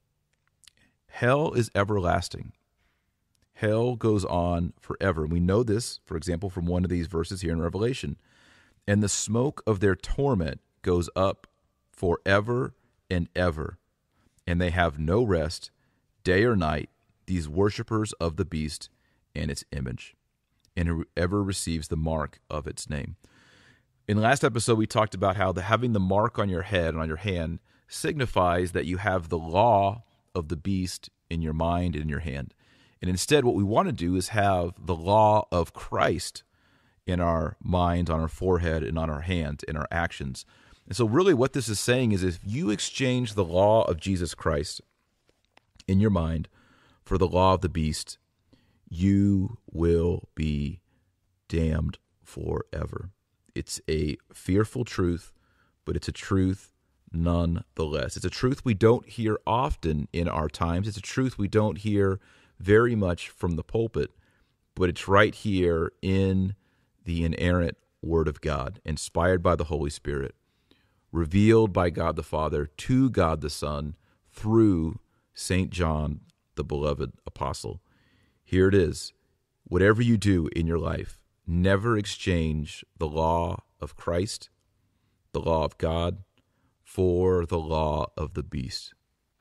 hell is everlasting. Hell goes on forever. We know this, for example, from one of these verses here in Revelation. And the smoke of their torment goes up forever and ever, and they have no rest day or night, these worshipers of the beast and its image, and whoever receives the mark of its name. In the last episode, we talked about how having the mark on your head and on your hand signifies that you have the law of the beast in your mind and in your hand. And instead, what we want to do is have the law of Christ in our minds, on our forehead, and on our hands, in our actions. And so really what this is saying is if you exchange the law of Jesus Christ in your mind for the law of the beast, you will be damned forever. It's a fearful truth, but it's a truth nonetheless. It's a truth we don't hear often in our times. It's a truth we don't hear very much from the pulpit, but it's right here in the inerrant Word of God, inspired by the Holy Spirit, revealed by God the Father to God the Son through St. John, the beloved apostle. Here it is. Whatever you do in your life, never exchange the law of Christ, the law of God, for the law of the beast.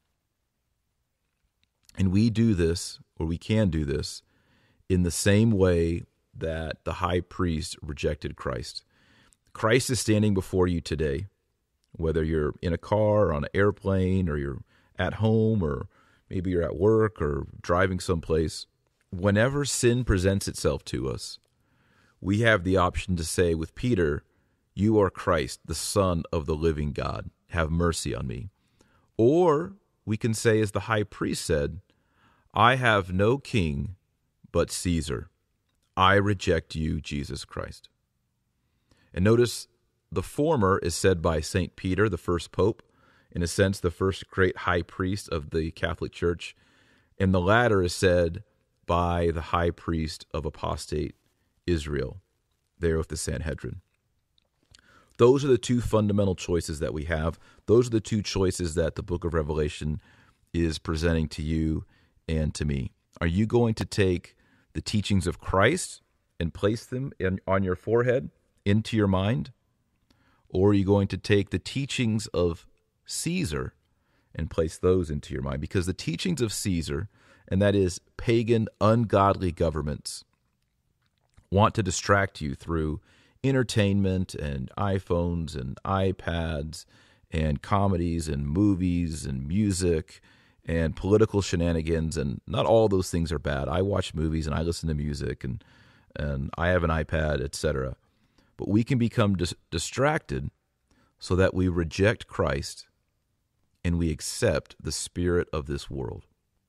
And we do this, or we can do this, in the same way that the high priest rejected Christ. Christ is standing before you today, whether you're in a car or on an airplane, or you're at home, or maybe you're at work or driving someplace. Whenever sin presents itself to us, we have the option to say with Peter, "You are Christ, the Son of the living God. Have mercy on me." Or we can say, as the high priest said, "I have no king but Caesar. I reject you, Jesus Christ." And notice the former is said by St. Peter, the first pope, in a sense, the first great high priest of the Catholic Church. And the latter is said by the high priest of apostate Israel, there with the Sanhedrin. Those are the two fundamental choices that we have. Those are the two choices that the book of Revelation is presenting to you and to me. Are you going to take the teachings of Christ and place them on your forehead, into your mind? Or are you going to take the teachings of Caesar and place those into your mind? Because the teachings of Caesar, and that is pagan, ungodly governments, want to distract you through entertainment and iPhones and iPads and comedies and movies and music and political shenanigans, and not all those things are bad. I watch movies and I listen to music, and I have an iPad, etc. But we can become distracted so that we reject Christ and we accept the spirit of this world.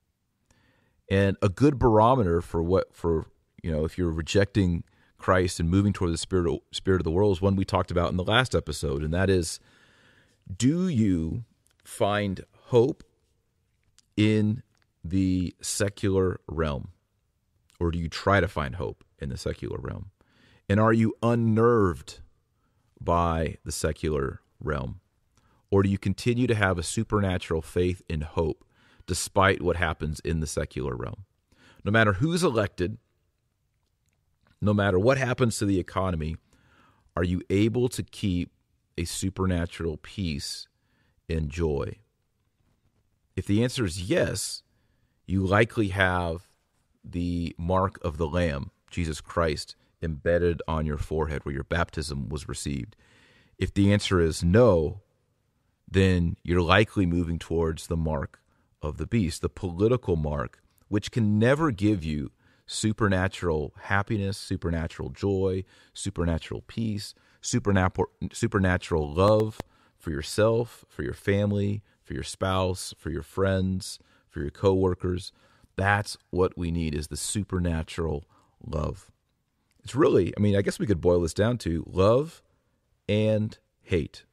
And a good barometer for if you're rejecting Christ and moving toward the spirit of the world is one we talked about in the last episode, and that is, do you find hope in the secular realm, or do you try to find hope in the secular realm? And are you unnerved by the secular realm, or do you continue to have a supernatural faith and hope despite what happens in the secular realm? No matter who's elected, no matter what happens to the economy, are you able to keep a supernatural peace and joy? If the answer is yes, you likely have the mark of the Lamb, Jesus Christ, embedded on your forehead where your baptism was received. If the answer is no, then you're likely moving towards the mark of the beast, the political mark, which can never give you supernatural happiness, supernatural joy, supernatural peace, supernatural love for yourself, for your family, for your spouse, for your friends, for your coworkers. That's what we need, is the supernatural love. It's really, I guess we could boil this down to love and hate,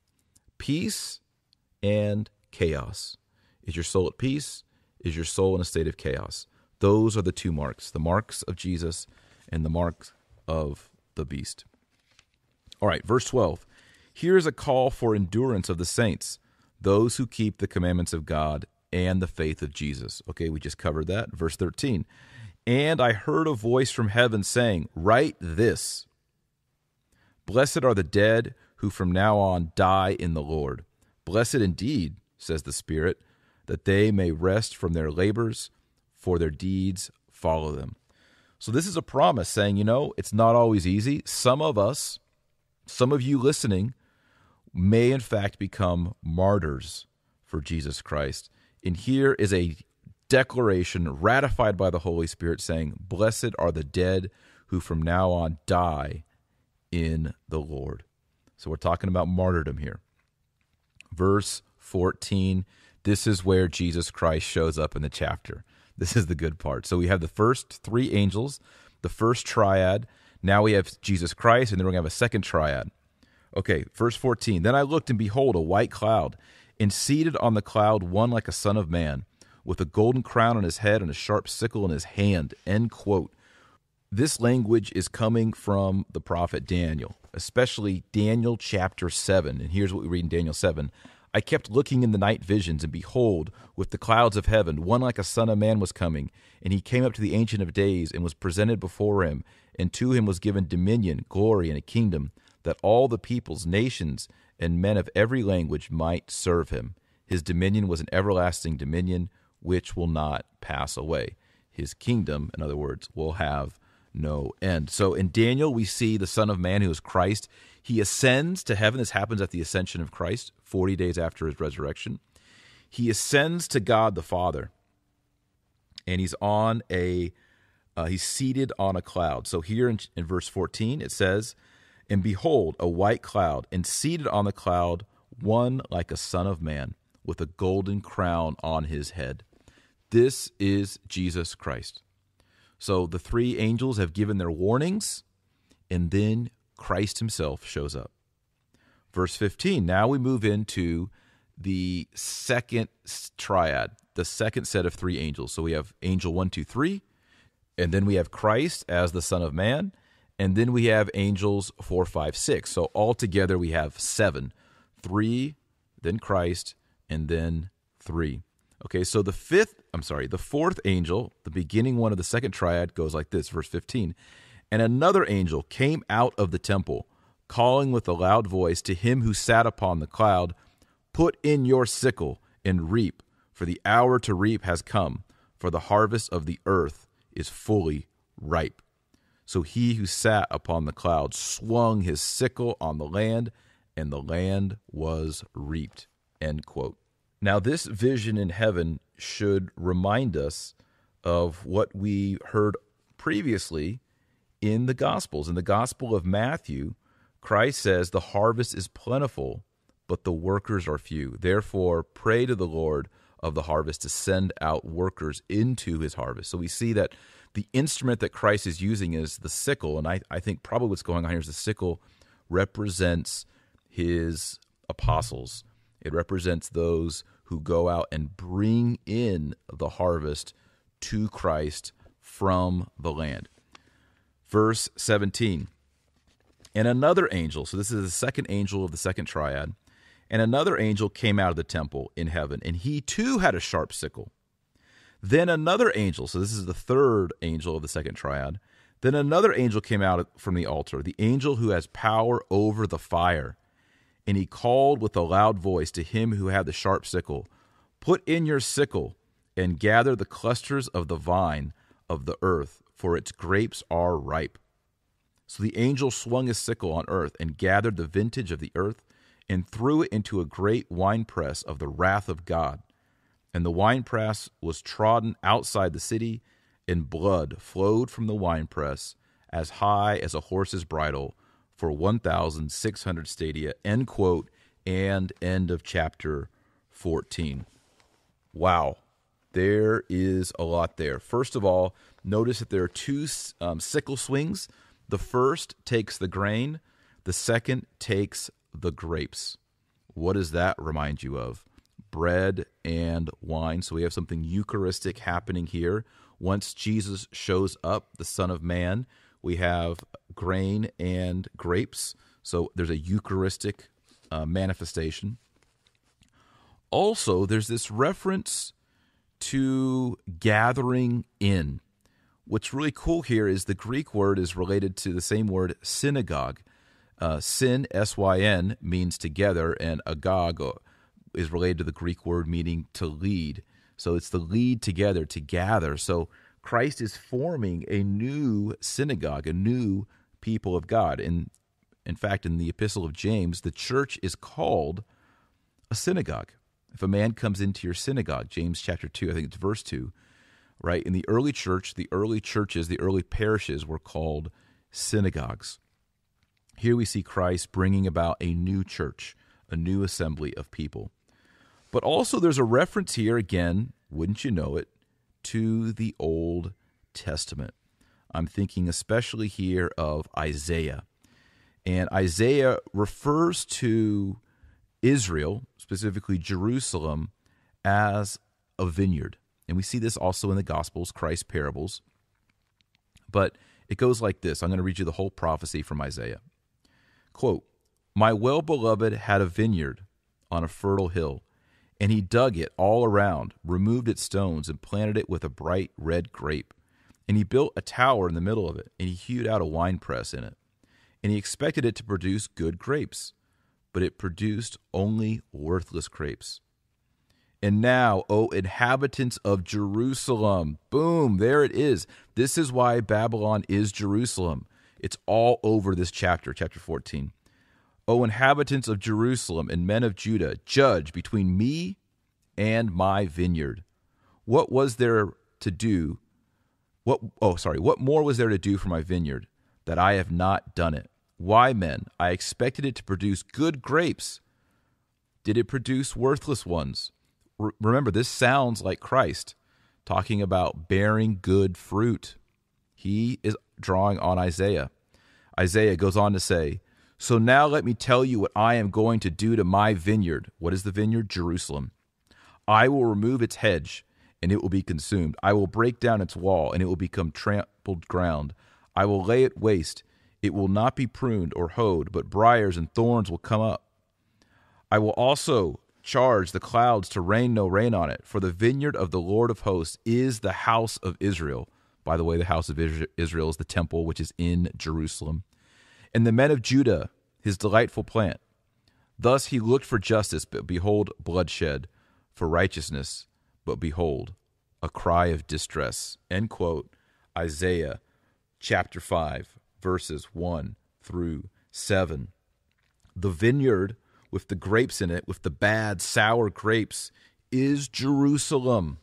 peace and chaos. Is your soul at peace? Is your soul in a state of chaos? Those are the two marks, the marks of Jesus and the marks of the beast. All right, verse 12. Here is a call for endurance of the saints, those who keep the commandments of God and the faith of Jesus. Okay, we just covered that. Verse 13. And I heard a voice from heaven saying, write this: blessed are the dead who from now on die in the Lord. Blessed indeed, says the Spirit, that they may rest from their labors, for their deeds follow them. So this is a promise saying, it's not always easy. Some of us, some of you listening, may in fact become martyrs for Jesus Christ. And here is a declaration ratified by the Holy Spirit saying, blessed are the dead who from now on die in the Lord. So we're talking about martyrdom here. Verse 14, this is where Jesus Christ shows up in the chapter. This is the good part. So we have the first three angels, the first triad. Now we have Jesus Christ, and then we're going to have a second triad. Okay, verse 14. Then I looked, and behold, a white cloud, and seated on the cloud one like a son of man, with a golden crown on his head and a sharp sickle in his hand. End quote. This language is coming from the prophet Daniel, especially Daniel chapter 7. And here's what we read in Daniel 7. I kept looking in the night visions, and behold, with the clouds of heaven, one like a son of man was coming. And he came up to the Ancient of Days, and was presented before him. And to him was given dominion, glory, and a kingdom, that all the peoples, nations, and men of every language might serve him. His dominion was an everlasting dominion, which will not pass away. His kingdom, in other words, will have no end. So in Daniel, we see the Son of Man, who is Christ. He ascends to heaven. This happens at the ascension of Christ, 40 days after his resurrection. He ascends to God the Father, and he's seated on a cloud. So here in verse 14, it says, and behold, a white cloud, and seated on the cloud, one like a son of man, with a golden crown on his head. This is Jesus Christ. So the three angels have given their warnings, and then Christ himself shows up. Verse 15, now we move into the second triad, the second set of three angels. So we have angel 1, 2, 3, and then we have Christ as the Son of Man, and then we have angels 4, 5, 6. So altogether we have 7. 3, then Christ, and then 3. Okay, so the fourth angel, the beginning one of the second triad, goes like this, verse 15. And another angel came out of the temple, calling with a loud voice to him who sat upon the cloud, put in your sickle and reap, for the hour to reap has come, for the harvest of the earth is fully ripe. So he who sat upon the cloud swung his sickle on the land, and the land was reaped. End quote. Now, this vision in heaven should remind us of what we heard previously in the Gospels. In the Gospel of Matthew, Christ says, "The harvest is plentiful, but the workers are few. Therefore, pray to the Lord of the harvest to send out workers into his harvest." So we see that the instrument that Christ is using is the sickle, and I think probably what's going on here is the sickle represents his apostles. It represents those who go out and bring in the harvest to Christ from the land. Verse 17, and another angel, so this is the second angel of the second triad, and another angel came out of the temple in heaven, and he too had a sharp sickle. Then another angel, so this is the third angel of the second triad, then another angel came out from the altar, the angel who has power over the fire. And he called with a loud voice to him who had the sharp sickle, "Put in your sickle and gather the clusters of the vine of the earth, for its grapes are ripe." So the angel swung his sickle on earth and gathered the vintage of the earth and threw it into a great winepress of the wrath of God. And the winepress was trodden outside the city, and blood flowed from the winepress as high as a horse's bridle for 1,600 stadia, end quote, and end of chapter 14. Wow, there is a lot there. First of all, notice that there are two sickle swings. The first takes the grain. The second takes the grapes. What does that remind you of? Bread and wine. So we have something Eucharistic happening here. Once Jesus shows up, the Son of Man, we have grain and grapes. So there's a Eucharistic manifestation. Also, there's this reference to gathering in. What's really cool here is the Greek word is related to the same word synagogue. Syn, S-Y-N, means together, and agog is related to the Greek word meaning to lead. So it's the lead together, to gather. So Christ is forming a new synagogue, a new people of God. And in fact, in the Epistle of James, the church is called a synagogue. If a man comes into your synagogue, James chapter 2, I think it's verse 2, right? In the early church, the early churches, the early parishes were called synagogues. Here we see Christ bringing about a new church, a new assembly of people. But also there's a reference here, again, wouldn't you know it, to the Old Testament. I'm thinking especially here of Isaiah. And Isaiah refers to Israel, specifically Jerusalem, as a vineyard. And we see this also in the Gospels, Christ's parables. But it goes like this. I'm going to read you the whole prophecy from Isaiah. Quote, "My well-beloved had a vineyard on a fertile hill, and he dug it all around, removed its stones, and planted it with a bright red grape. And he built a tower in the middle of it, and he hewed out a winepress in it. And he expected it to produce good grapes, but it produced only worthless grapes. And now, O inhabitants of Jerusalem," boom, there it is. This is why Babylon is Jerusalem. It's all over this chapter, chapter 14. "O inhabitants of Jerusalem and men of Judah, judge between me and my vineyard. What was there to do? What more was there to do for my vineyard that I have not done it? Why, men, I expected it to produce good grapes. Did it produce worthless ones?" Remember, this sounds like Christ talking about bearing good fruit. He is drawing on Isaiah. Isaiah goes on to say, "So now let me tell you what I am going to do to my vineyard." What is the vineyard? Jerusalem. "I will remove its hedge, and it will be consumed. I will break down its wall, and it will become trampled ground. I will lay it waste. It will not be pruned or hoed, but briars and thorns will come up. I will also charge the clouds to rain no rain on it, for the vineyard of the Lord of hosts is the house of Israel." By the way, the house of Israel is the temple, which is in Jerusalem. "And the men of Judah, his delightful plant. Thus he looked for justice, but behold, bloodshed, for righteousness, but behold, a cry of distress." End quote. Isaiah chapter 5, verses 1 through 7. The vineyard with the grapes in it, with the bad, sour grapes, is Jerusalem.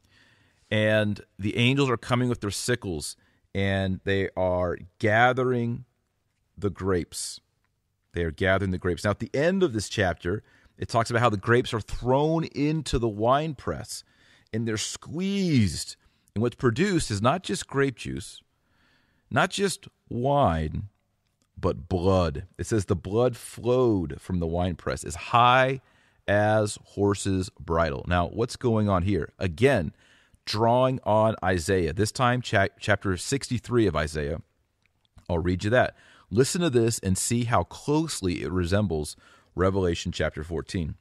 And the angels are coming with their sickles, and they are gathering the grapes. They are gathering the grapes. Now, at the end of this chapter, it talks about how the grapes are thrown into the winepress, and they're squeezed. And what's produced is not just grape juice, not just wine, but blood. It says the blood flowed from the winepress as high as horse's bridle. Now, what's going on here? Again, drawing on Isaiah. This time, chapter 63 of Isaiah. I'll read you that. Listen to this and see how closely it resembles Revelation chapter 14.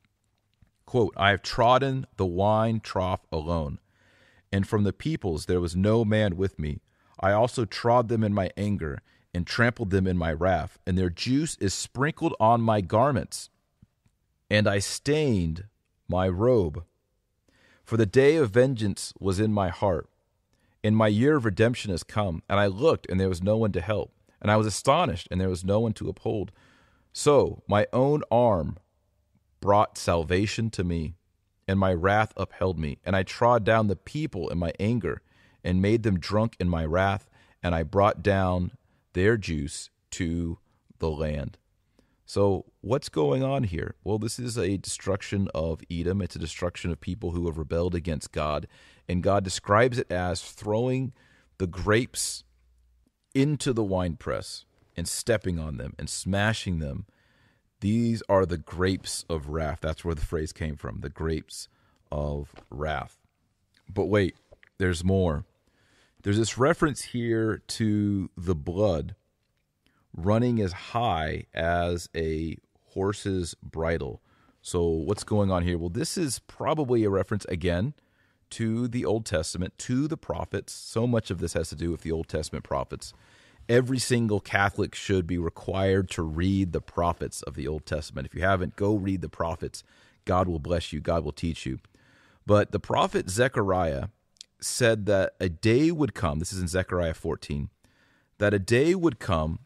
Quote, I have trodden the wine trough alone, and from the peoples there was no man with me. I also trod them in my anger and trampled them in my wrath, and their juice is sprinkled on my garments, and I stained my robe. For the day of vengeance was in my heart, and my year of redemption has come. And I looked, and there was no one to help. And I was astonished, and there was no one to uphold. So my own arm brought salvation to me, and my wrath upheld me. And I trod down the people in my anger, and made them drunk in my wrath, and I brought down their juice to the land. So what's going on here? Well, this is a destruction of Edom. It's a destruction of people who have rebelled against God. And God describes it as throwing the grapes into the winepress and stepping on them and smashing them. These are the grapes of wrath. That's where the phrase came from, the grapes of wrath. But wait, there's more. There's this reference here to the blood running as high as a horse's bridle. So what's going on here? Well, this is probably a reference, again, to the Old Testament, to the prophets. So much of this has to do with the Old Testament prophets. Every single Catholic should be required to read the prophets of the Old Testament. If you haven't, go read the prophets. God will bless you. God will teach you. But the prophet Zechariah said that a day would come, this is in Zechariah 14, that a day would come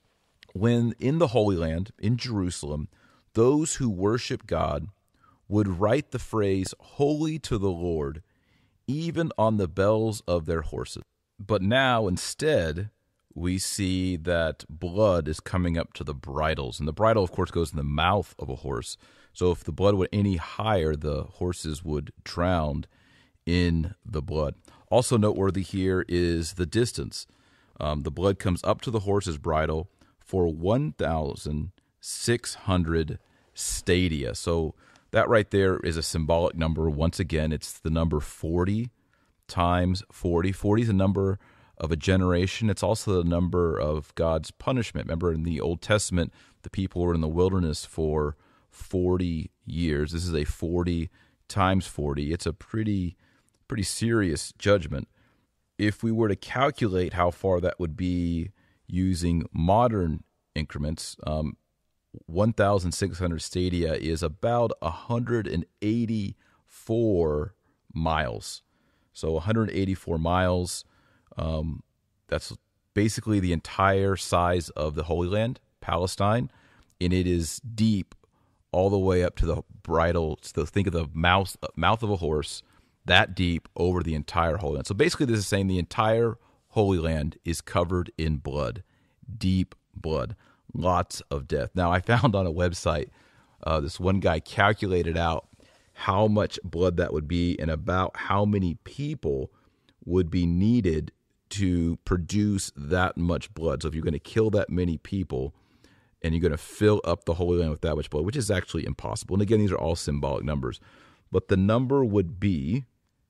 when in the Holy Land, in Jerusalem, those who worship God would write the phrase, holy to the Lord, even on the bells of their horses. But now, instead, we see that blood is coming up to the bridles. And the bridle, of course, goes in the mouth of a horse. So if the blood went any higher, the horses would drown in the blood. Also noteworthy here is the distance. The blood comes up to the horse's bridle for 1,600 stadia. So that right there is a symbolic number. Once again, it's the number 40 times 40. 40 is a number of a generation. It's also the number of God's punishment. Remember, in the Old Testament, the people were in the wilderness for 40 years. This is a 40 times 40. It's a pretty serious judgment. If we were to calculate how far that would be using modern increments, 1,600 stadia is about 184 miles. So 184 miles, that's basically the entire size of the Holy Land, Palestine, and it is deep all the way up to the bridle. So think of the mouth of a horse, that deep over the entire Holy Land. So basically this is saying the entire Holy Land is covered in blood, deep blood, lots of death. Now, I found on a website, this one guy calculated out how much blood that would be and about how many people would be needed to produce that much blood. So if you're going to kill that many people and you're going to fill up the Holy Land with that much blood, which is actually impossible. And again, these are all symbolic numbers. But the number would be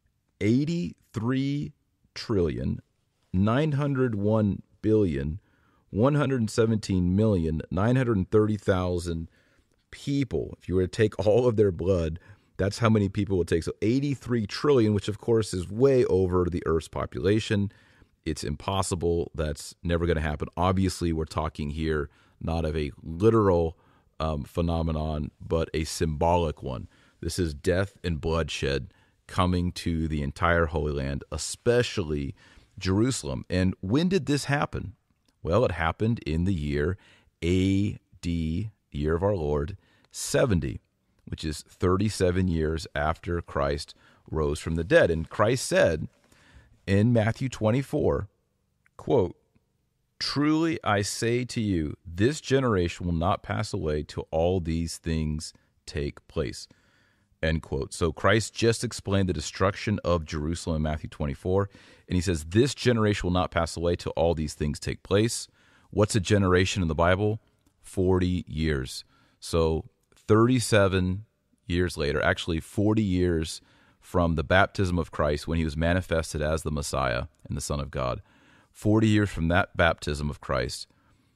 83,901,117,930,000 people. If you were to take all of their blood, that's how many people it would take. So 83 trillion, which of course is way over the Earth's population. It's impossible. That's never going to happen. Obviously, we're talking here not of a literal phenomenon, but a symbolic one. This is death and bloodshed coming to the entire Holy Land, especially Jerusalem. And when did this happen? Well, it happened in the year A.D., year of our Lord, 70, which is 37 years after Christ rose from the dead. And Christ said in Matthew 24, quote, "Truly I say to you, this generation will not pass away till all these things take place." End quote. So Christ just explained the destruction of Jerusalem in Matthew 24, and he says, this generation will not pass away till all these things take place. What's a generation in the Bible? 40 years. So 37 years later, actually 40 years from the baptism of Christ when he was manifested as the Messiah and the Son of God, 40 years from that baptism of Christ,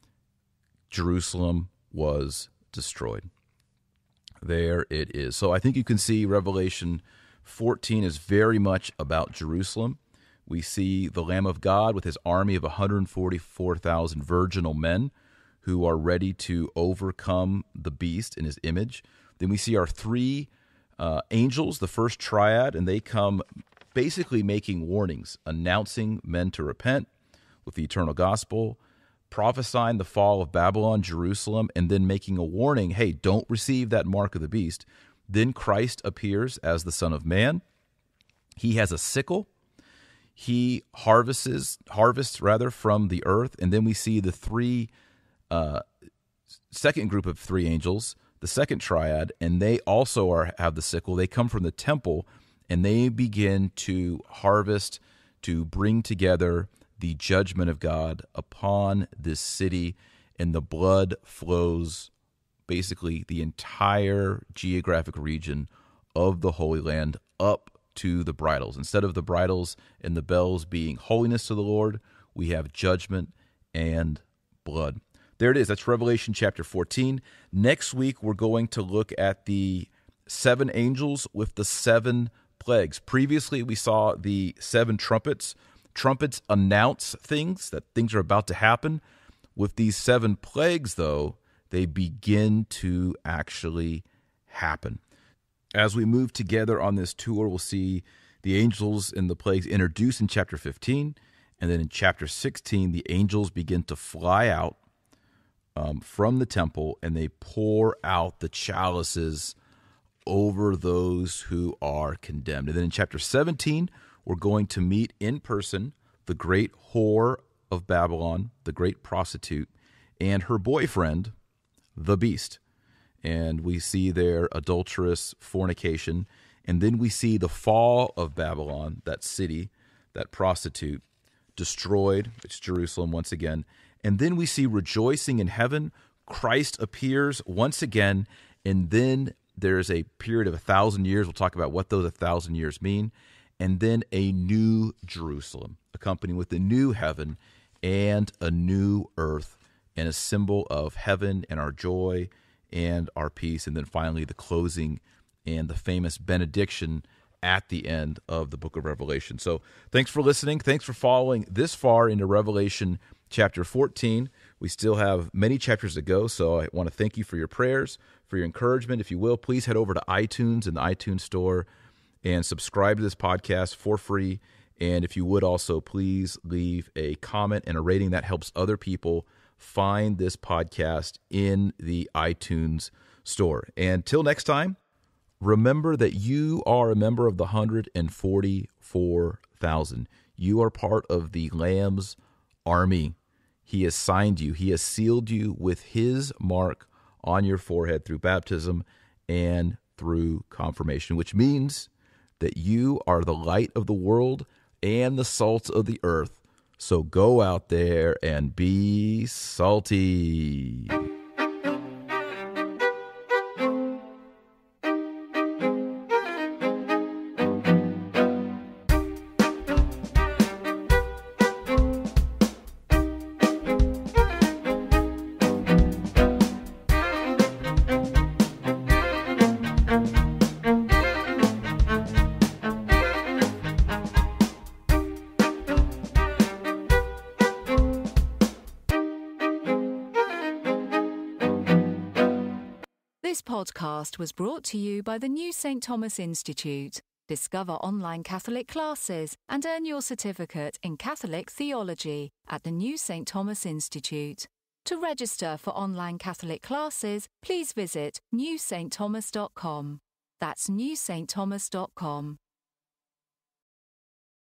Jerusalem was destroyed. There it is. So I think you can see Revelation 14 is very much about Jerusalem. We see the Lamb of God with his army of 144,000 virginal men who are ready to overcome the beast in his image. Then we see our three angels, the first triad, and they come basically making warnings, announcing men to repent with the eternal gospel, prophesying the fall of Babylon, Jerusalem, and then making a warning, hey, don't receive that mark of the beast. Then Christ appears as the Son of Man. He has a sickle. He harvests from the earth. And then we see the second group of three angels, the second triad, and they also have the sickle. They come from the temple, and they begin to harvest, to bring together the judgment of God upon this city, and the blood flows basically the entire geographic region of the Holy Land up to the bridles. Instead of the bridles and the bells being holiness to the Lord, we have judgment and blood. There it is. That's Revelation chapter 14. Next week, we're going to look at the 7 angels with the 7 plagues. Previously, we saw the 7 trumpets. Trumpets announce things, that things are about to happen. With these 7 plagues, though, they begin to actually happen. As we move together on this tour, we'll see the angels and the plagues introduced in chapter 15. And then in chapter 16, the angels begin to fly out from the temple, and they pour out the chalices over those who are condemned. And then in chapter 17, we're going to meet in person the great whore of Babylon, the great prostitute, and her boyfriend, the beast. And we see their adulterous fornication. And then we see the fall of Babylon, that city, that prostitute, destroyed. It's Jerusalem once again. And then we see rejoicing in heaven. Christ appears once again. And then there's a period of 1,000 years. We'll talk about what those 1,000 years mean. And then a new Jerusalem, accompanied with a new heaven and a new earth, and a symbol of heaven and our joy and our peace. And then finally, the closing and the famous benediction at the end of the book of Revelation. So thanks for listening. Thanks for following this far into Revelation chapter 14. We still have many chapters to go, so I want to thank you for your prayers, for your encouragement. If you will, please head over to iTunes and the iTunes store and subscribe to this podcast for free. And if you would also, please leave a comment and a rating. That helps other people find this podcast in the iTunes store. And till next time, remember that you are a member of the 144,000. You are part of the Lamb's army. He has signed you. He has sealed you with his mark on your forehead through baptism and through confirmation, which means that you are the light of the world and the salt of the earth. So go out there and be salty. This podcast was brought to you by the New St. Thomas Institute. Discover online Catholic classes and earn your certificate in Catholic theology at the New St. Thomas Institute. To register for online Catholic classes, please visit newstthomas.com. That's newstthomas.com.